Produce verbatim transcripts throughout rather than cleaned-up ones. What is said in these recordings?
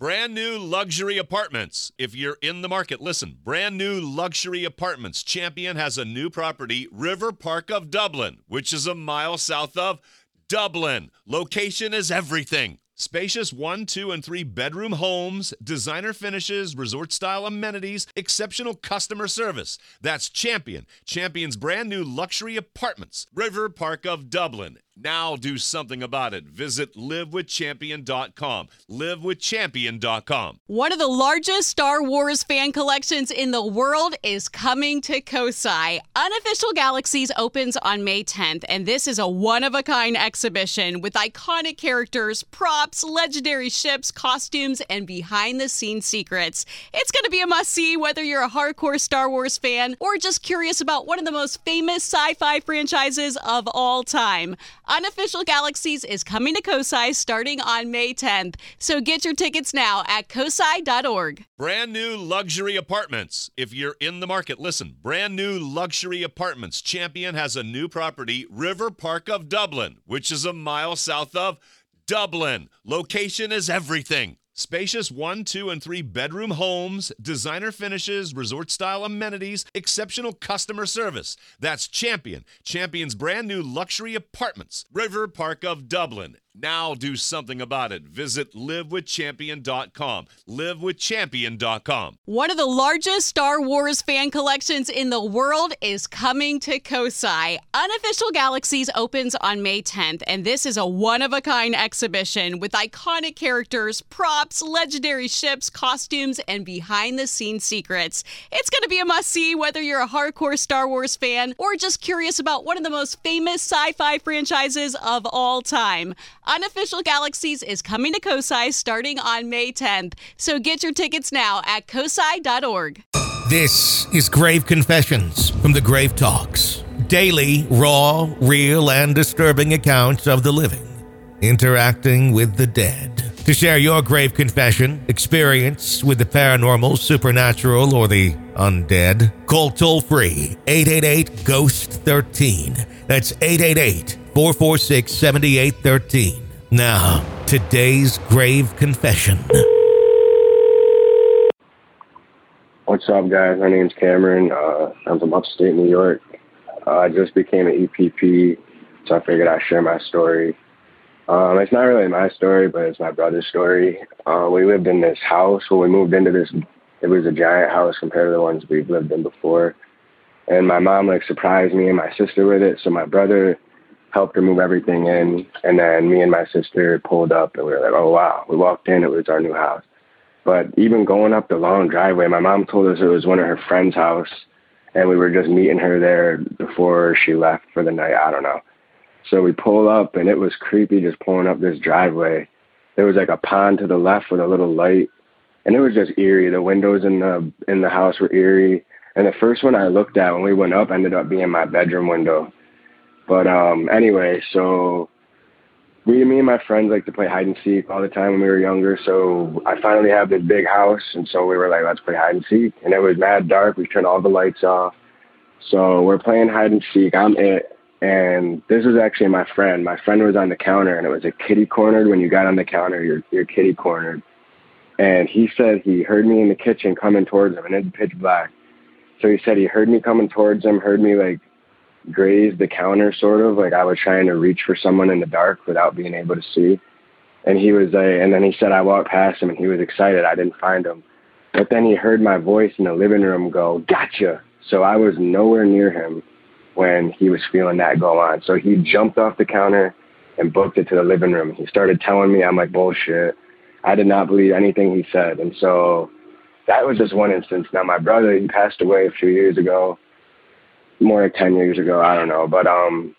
Brand new luxury apartments. If you're in the market, listen. Brand new luxury apartments. Champion has a new property, River Park of Dublin, which is a mile south of Dublin. Location is everything. Spacious one, two, and three bedroom homes, designer finishes, resort-style amenities, exceptional customer service. That's Champion. Champion's brand new luxury apartments, River Park of Dublin. Now do something about it. Visit live with champion dot com. live with champion dot com. One of the largest Star Wars fan collections in the world is coming to Kosai. Unofficial Galaxies opens on May tenth, and this is a one-of-a-kind exhibition with iconic characters, props, legendary ships, costumes, and behind-the-scenes secrets. It's going to be a must-see whether you're a hardcore Star Wars fan or just curious about one of the most famous sci-fi franchises of all time. Unofficial Galaxies is coming to Kosai starting on May tenth, so get your tickets now at kosai dot org. Brand new luxury apartments. If you're in the market, listen. Brand new luxury apartments. Champion has a new property, River Park of Dublin, which is a mile south of Dublin. Location is everything. Spacious one, two, and three bedroom homes, designer finishes, resort-style amenities, exceptional customer service. That's Champion. Champion's brand new luxury apartments, River Park of Dublin. Now do something about it. Visit live with champion dot com. live with champion dot com. One of the largest Star Wars fan collections in the world is coming to Kosai. Unofficial Galaxies opens on May tenth, and this is a one-of-a-kind exhibition with iconic characters, props, legendary ships, costumes, and behind-the-scenes secrets. It's going to be a must-see whether you're a hardcore Star Wars fan or just curious about one of the most famous sci-fi franchises of all time. Unofficial Galaxies is coming to Kosai starting on May tenth, so get your tickets now at kosai dot org. This is Grave Confessions from the Grave Talks. Daily, raw, real, and disturbing accounts of the living interacting with the dead. To share your grave confession, experience with the paranormal, supernatural, or the undead, call toll-free eight eight eight, ghost thirteen. That's eight eight eight, four four six, seven eight one three. Now, today's grave confession. What's up, guys? My name's Cameron. Uh, I'm from upstate New York. Uh, I just became an E P P, so I figured I'd share my story. Um, it's not really my story, but it's my brother's story. Uh, we lived in this house when we moved into this. It was a giant house compared to the ones we've lived in before. And my mom, like, surprised me and my sister with it. So my brother helped her move everything in. And then me and my sister pulled up, and we were like, oh, wow. We walked in. It was our new house. But even going up the long driveway, my mom told us it was one of her friend's house. And we were just meeting her there before she left for the night. I don't know. So we pull up, and it was creepy just pulling up this driveway. There was like a pond to the left with a little light, and it was just eerie. The windows in the in the house were eerie. And the first one I looked at when we went up ended up being my bedroom window. But um, anyway, so we, me and my friends like to play hide and seek all the time when we were younger. So I finally have this big house, and so we were like, let's play hide and seek. And it was mad dark. We turned all the lights off. So we're playing hide and seek. I'm it. And this was actually my friend. My friend was on the counter, and it was a kitty cornered. When you got on the counter, you're, you're kitty cornered. And he said he heard me in the kitchen coming towards him, and it's pitch black. So he said he heard me coming towards him, heard me, like, graze the counter, sort of, like I was trying to reach for someone in the dark without being able to see. And he was like, and then he said I walked past him, and he was excited. I didn't find him. But then he heard my voice in the living room go, gotcha. So I was nowhere near him when he was feeling that go on. So he jumped off the counter and booked it to the living room. He started telling me, I'm like, bullshit. I did not believe anything he said. And so that was just one instance. Now, my brother, he passed away a few years ago, more like ten years ago. I don't know. But um,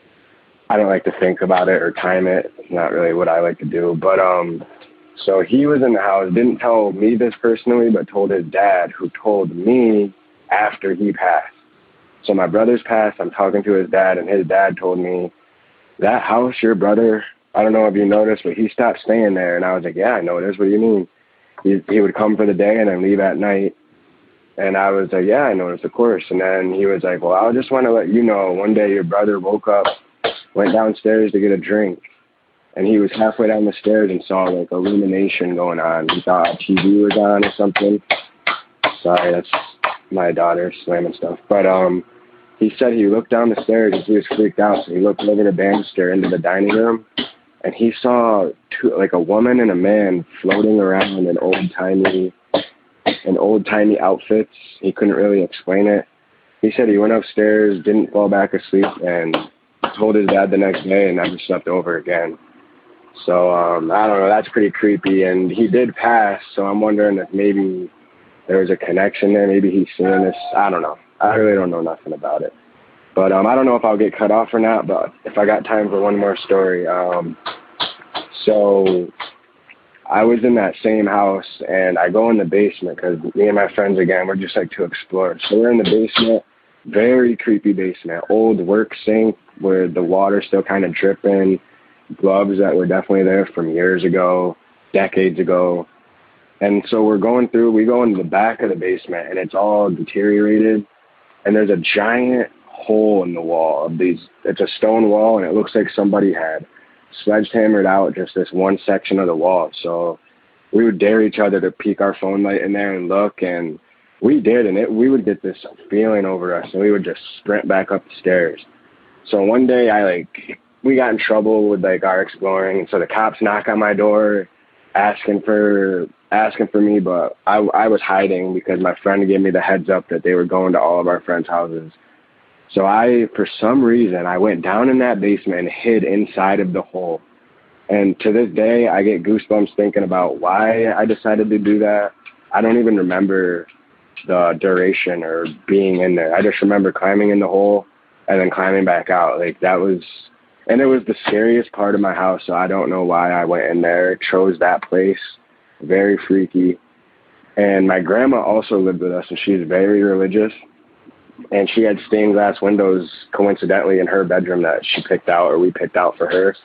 I don't like to think about it or time it. It's not really what I like to do. But um, so he was in the house, didn't tell me this personally, but told his dad, who told me after he passed. So my brother's passed, I'm talking to his dad, and his dad told me, that house, your brother, I don't know if you noticed, but he stopped staying there. And I was like, yeah, I noticed. What do you mean? He, he would come for the day and then leave at night. And I was like, yeah, I noticed, of course. And then he was like, well, I just want to let you know, one day your brother woke up, went downstairs to get a drink, and he was halfway down the stairs and saw like illumination going on. He thought a T V was on or something. Sorry, that's my daughter slamming stuff. But um, he said he looked down the stairs and he was freaked out. So he looked over the banister into the dining room, and he saw two, like a woman and a man floating around in old timey, in old timey outfits. He couldn't really explain it. He said he went upstairs, didn't fall back asleep, and told his dad the next day and never slept over again. So um, I don't know. That's pretty creepy. And he did pass, so I'm wondering if maybe there was a connection there. Maybe he's seeing this. I don't know. I really don't know nothing about it. But um, I don't know if I'll get cut off or not. But if I got time for one more story, um, so I was in that same house, and I go in the basement because me and my friends, again, we're just like to explore. So we're in the basement, very creepy basement, old work sink where the water's still kind of dripping, gloves that were definitely there from years ago, decades ago. And so we're going through, we go into the back of the basement, and it's all deteriorated. And there's a giant hole in the wall of these, it's a stone wall, and it looks like somebody had sledgehammered out just this one section of the wall. So we would dare each other to peek our phone light in there and look, and we did, and it we would get this feeling over us, and we would just sprint back up the stairs. So one day I like we got in trouble with like our exploring, and so the cops knock on my door asking for asking for me, but I I was hiding because my friend gave me the heads up that they were going to all of our friends' houses. So I, for some reason, I went down in that basement and hid inside of the hole. And to this day, I get goosebumps thinking about why I decided to do that. I don't even remember the duration or being in there. I just remember climbing in the hole and then climbing back out. Like that was, and it was the scariest part of my house. So I don't know why I went in there, chose that place. Very freaky. And my grandma also lived with us, and she's very religious. And she had stained glass windows, coincidentally, in her bedroom that she picked out, or we picked out for her.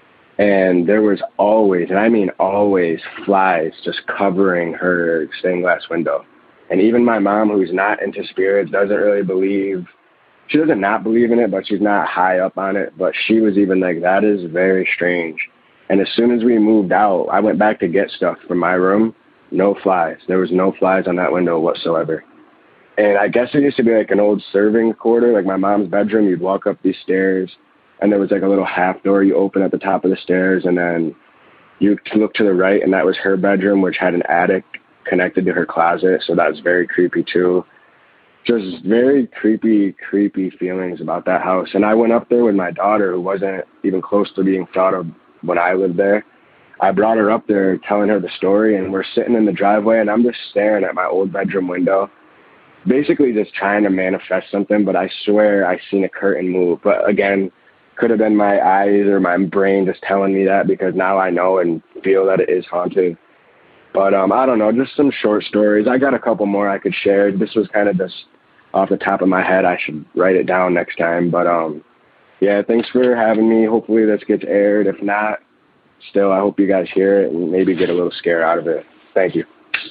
And there was always, and I mean always, flies just covering her stained glass window. And even my mom, who's not into spirits, doesn't really believe, she doesn't not believe in it, but she's not high up on it. But she was even like, that is very strange. And as soon as we moved out, I went back to get stuff from my room. No flies. There was no flies on that window whatsoever. And I guess it used to be like an old serving quarter, like my mom's bedroom. You'd walk up these stairs, and there was like a little half door you open at the top of the stairs, and then you look to the right, and that was her bedroom, which had an attic connected to her closet. So that was very creepy too. Just very creepy, creepy feelings about that house. And I went up there with my daughter, who wasn't even close to being thought of when I lived there. I brought her up there telling her the story, and we're sitting in the driveway, and I'm just staring at my old bedroom window, basically just trying to manifest something. But I swear I seen a curtain move. But again, could have been my eyes or my brain just telling me that, because now I know and feel that it is haunted. But um, I don't know, just some short stories. I got a couple more I could share. This was kind of just off the top of my head. I should write it down next time. But um, yeah, thanks for having me. Hopefully this gets aired. If not, still, I hope you guys hear it and maybe get a little scare out of it. Thank you.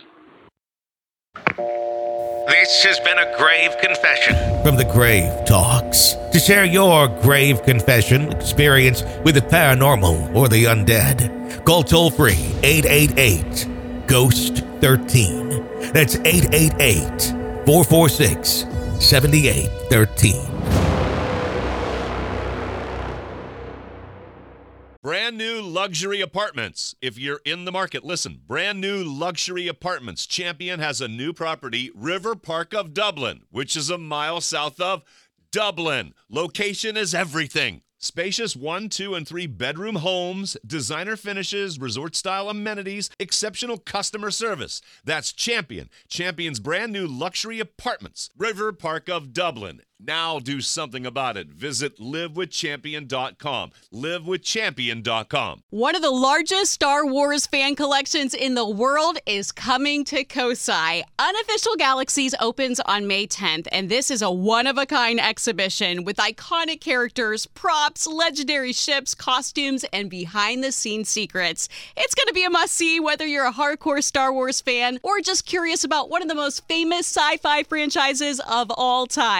This has been a Grave Confession from the Grave Talks. To share your grave confession experience with the paranormal or the undead, call toll-free eight eight eight, ghost one three. That's eight eight eight, four four six, seven eight one three. Brand new luxury apartments. If you're in the market, listen. Brand new luxury apartments. Champion has a new property, River Park of Dublin, which is a mile south of Dublin. Location is everything. Spacious one, two, and three bedroom homes, designer finishes, resort-style amenities, exceptional customer service. That's Champion. Champion's brand new luxury apartments, River Park of Dublin. Now do something about it. Visit live with champion dot com. live with champion dot com. One of the largest Star Wars fan collections in the world is coming to Kosai. Unofficial Galaxies opens on May tenth, and this is a one-of-a-kind exhibition with iconic characters, props, legendary ships, costumes, and behind-the-scenes secrets. It's going to be a must-see whether you're a hardcore Star Wars fan or just curious about one of the most famous sci-fi franchises of all time.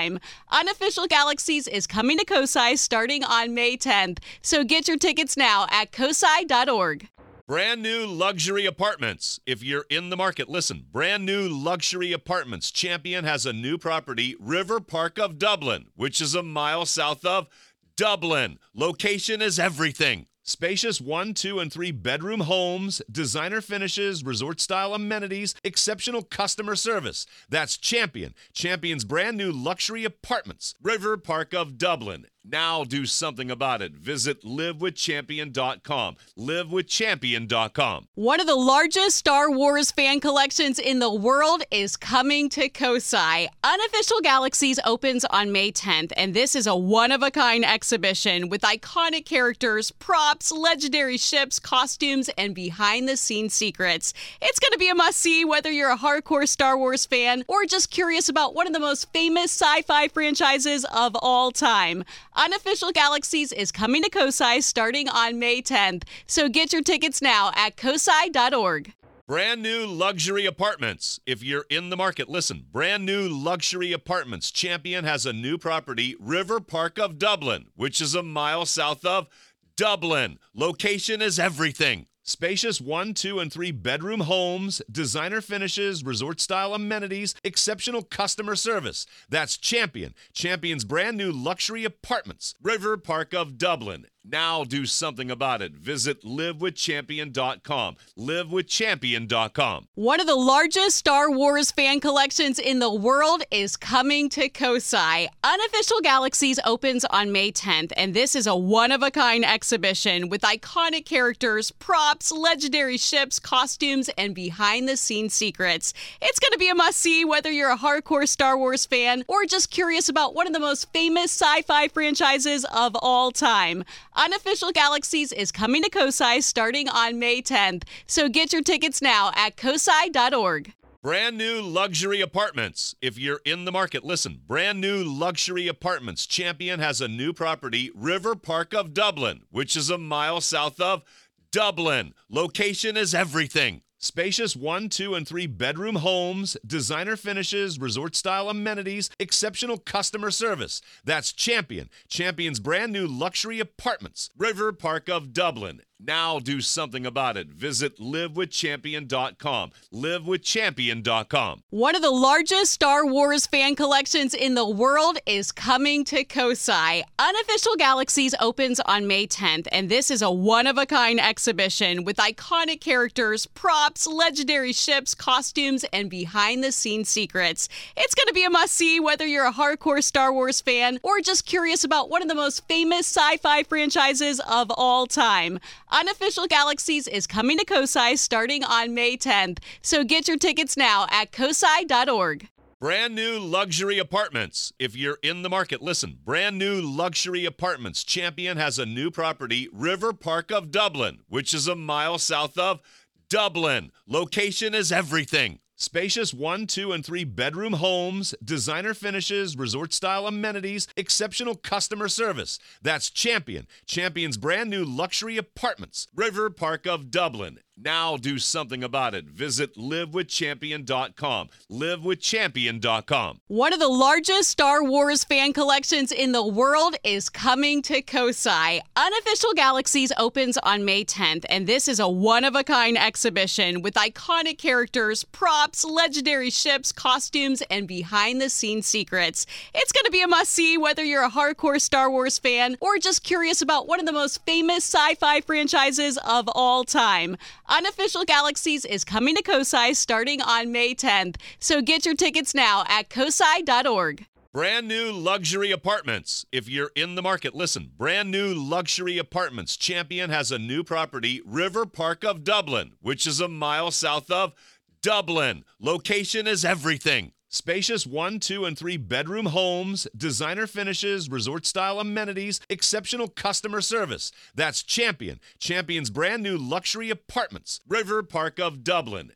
Unofficial Galaxies is coming to COSI starting on May tenth, so get your tickets now at cosi dot org. Brand new luxury apartments. If you're in the market, listen. Brand new luxury apartments. Champion has a new property, River Park of Dublin, which is a mile south of Dublin. Location is everything. Spacious one, two, and three bedroom homes, designer finishes, resort-style amenities, exceptional customer service. That's Champion. Champion's brand new luxury apartments. River Park of Dublin. Now do something about it. Visit live with champion dot com. live with champion dot com. One of the largest Star Wars fan collections in the world is coming to COSI. Unofficial Galaxies opens on May tenth, and this is a one-of-a-kind exhibition with iconic characters, props, legendary ships, costumes, and behind-the-scenes secrets. It's going to be a must-see whether you're a hardcore Star Wars fan or just curious about one of the most famous sci-fi franchises of all time. Unofficial Galaxies is coming to COSI starting on May tenth, so get your tickets now at cosi dot org. Brand new luxury apartments. If you're in the market, listen. Brand new luxury apartments. Champion has a new property, River Park of Dublin, which is a mile south of Dublin. Location is everything. Spacious one, two, and three bedroom homes, designer finishes, resort-style amenities, exceptional customer service. That's Champion. Champion's brand new luxury apartments. River Park of Dublin. Now do something about it. Visit live with champion dot com. live with champion dot com. One of the largest Star Wars fan collections in the world is coming to COSI. Unofficial Galaxies opens on May tenth, and this is a one-of-a-kind exhibition with iconic characters, props, legendary ships, costumes, and behind-the-scenes secrets. It's going to be a must-see whether you're a hardcore Star Wars fan or just curious about one of the most famous sci-fi franchises of all time. Unofficial Galaxies is coming to COSI starting on May tenth, so get your tickets now at cosi dot org. Brand new luxury apartments. If you're in the market, listen. Brand new luxury apartments. Champion has a new property, River Park of Dublin, which is a mile south of Dublin. Location is everything. Spacious one, two, and three bedroom homes, designer finishes, resort-style amenities, exceptional customer service. That's Champion. Champion's brand new luxury apartments. River Park of Dublin. Now do something about it. Visit live with champion dot com. live with champion dot com. One of the largest Star Wars fan collections in the world is coming to COSI. Unofficial Galaxies opens on May tenth, and this is a one-of-a-kind exhibition with iconic characters, props, legendary ships, costumes, and behind-the-scenes secrets. It's going to be a must-see whether you're a hardcore Star Wars fan or just curious about one of the most famous sci-fi franchises of all time. Unofficial Galaxies is coming to COSI starting on May tenth, so get your tickets now at cosi dot org. Brand new luxury apartments. If you're in the market, listen. Brand new luxury apartments. Champion has a new property, River Park of Dublin, which is a mile south of Dublin. Location is everything. Spacious one, two, and three bedroom homes, designer finishes, resort-style amenities, exceptional customer service. That's Champion. Champion's brand new luxury apartments. River Park of Dublin. Now do something about it. Visit live with champion dot com. live with champion dot com. One of the largest Star Wars fan collections in the world is coming to COSI. Unofficial Galaxies opens on May tenth, and this is a one-of-a-kind exhibition with iconic characters, props, legendary ships, costumes, and behind-the-scenes secrets. It's going to be a must-see whether you're a hardcore Star Wars fan or just curious about one of the most famous sci-fi franchises of all time. Unofficial Galaxies is coming to COSI starting on May tenth, so get your tickets now at cosi dot org. Brand new luxury apartments. If you're in the market, listen. Brand new luxury apartments. Champion has a new property, River Park of Dublin, which is a mile south of Dublin. Location is everything. Spacious one, two, and three bedroom homes, designer finishes, resort-style amenities, exceptional customer service. That's Champion. Champion's brand new luxury apartments. River Park of Dublin.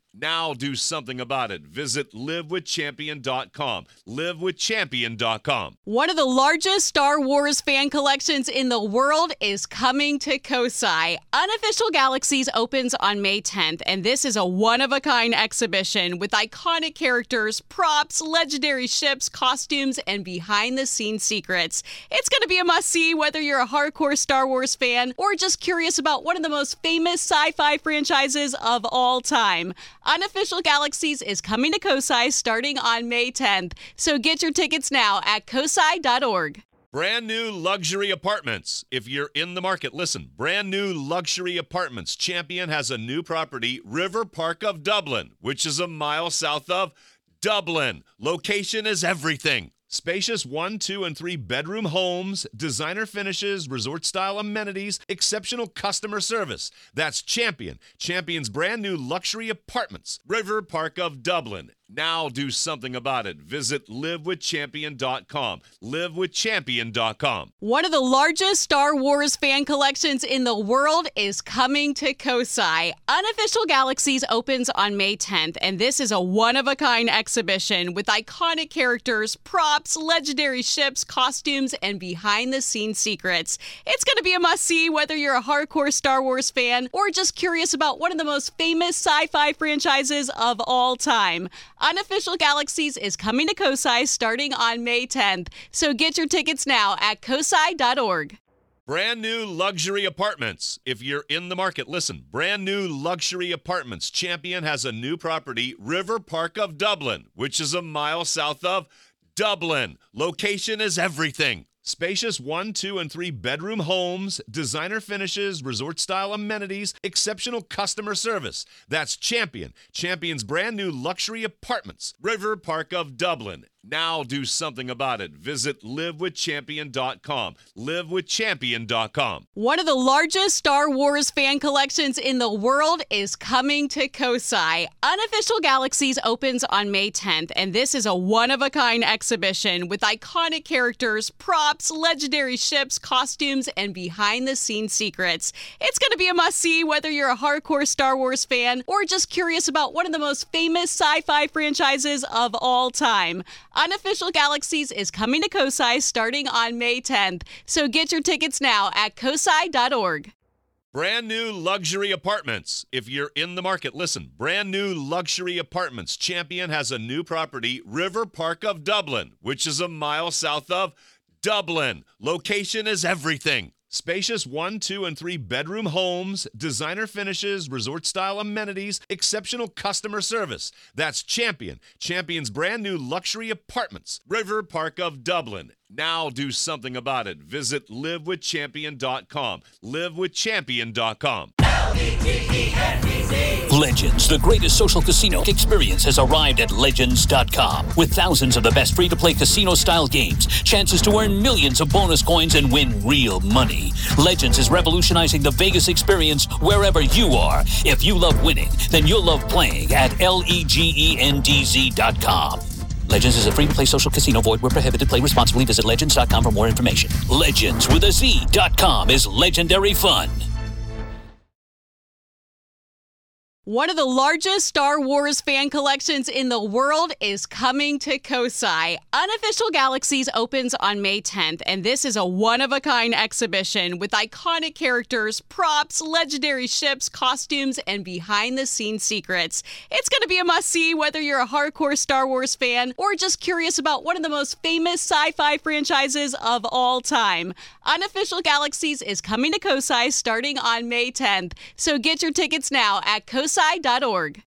Now do something about it. Visit live with champion dot com. live with champion dot com. One of the largest Star Wars fan collections in the world is coming to Kosai. Unofficial Galaxies opens on May tenth, and this is a one-of-a-kind exhibition with iconic characters, props, legendary ships, costumes, and behind-the-scenes secrets. It's going to be a must-see whether you're a hardcore Star Wars fan or just curious about one of the most famous sci-fi franchises of all time. Unofficial Galaxies is coming to Kosai starting on May tenth, so get your tickets now at kosai dot org. Brand new luxury apartments. If you're in the market, listen. Brand new luxury apartments. Champion has a new property, River Park of Dublin, which is a mile south of Dublin. Location is everything. Spacious one, two, and three bedroom homes, designer finishes, resort-style amenities, exceptional customer service. That's Champion. Champion's brand new luxury apartments. River Park of Dublin. Now do something about it. Visit live with champion dot com. live with champion dot com. One of the largest Star Wars fan collections in the world is coming to Kosai. Unofficial Galaxies opens on May tenth, and this is a one-of-a-kind exhibition with iconic characters, props, legendary ships, costumes, and behind-the-scenes secrets. It's going to be a must-see whether you're a hardcore Star Wars fan or just curious about one of the most famous sci-fi franchises of all time. Unofficial Galaxies is coming to Kosai starting on May tenth, so get your tickets now at kosai dot org. Brand new luxury apartments. If you're in the market, listen. Brand new luxury apartments. Champion has a new property, River Park of Dublin, which is a mile south of Dublin. Location is everything. Spacious one, two, and three bedroom homes, designer finishes, resort-style amenities, exceptional customer service. That's Champion. Champion's brand new luxury apartments. River Park of Dublin. Now do something about it. Visit live with champion dot com. live with champion dot com. One of the largest Star Wars fan collections in the world is coming to Kosai. Unofficial Galaxies opens on May tenth, and this is a one-of-a-kind exhibition with iconic characters, props, legendary ships, costumes, and behind-the-scenes secrets. It's going to be a must-see whether you're a hardcore Star Wars fan or just curious about one of the most famous sci-fi franchises of all time. Unofficial Galaxies is coming to Kosai starting on May tenth, so get your tickets now at kosai dot org. Brand new luxury apartments. If you're in the market, listen. Brand new luxury apartments. Champion has a new property, River Park of Dublin, which is a mile south of Dublin. Location is everything. Spacious one, two, and three bedroom homes, designer finishes, resort-style amenities, exceptional customer service. That's Champion. Champion's brand new luxury apartments. River Park of Dublin. Now do something about it. Visit live with champion dot com. live with champion dot com. Legends, the greatest social casino experience, has arrived at legends dot com. With thousands of the best free-to-play casino-style games, chances to earn millions of bonus coins and win real money. Legends is revolutionizing the Vegas experience wherever you are. If you love winning, then you'll love playing at legends dot com. Legends is a free-to-play social casino. Void where prohibited. Play responsibly. Visit legends dot com for more information. Legends with a Z dot com is legendary fun. One of the largest Star Wars fan collections in the world is coming to Kosai. Unofficial Galaxies opens on May tenth, and this is a one-of-a-kind exhibition with iconic characters, props, legendary ships, costumes, and behind-the-scenes secrets. It's going to be a must-see whether you're a hardcore Star Wars fan or just curious about one of the most famous sci-fi franchises of all time. Unofficial Galaxies is coming to Kosai starting on May tenth, so get your tickets now at kosai dot org.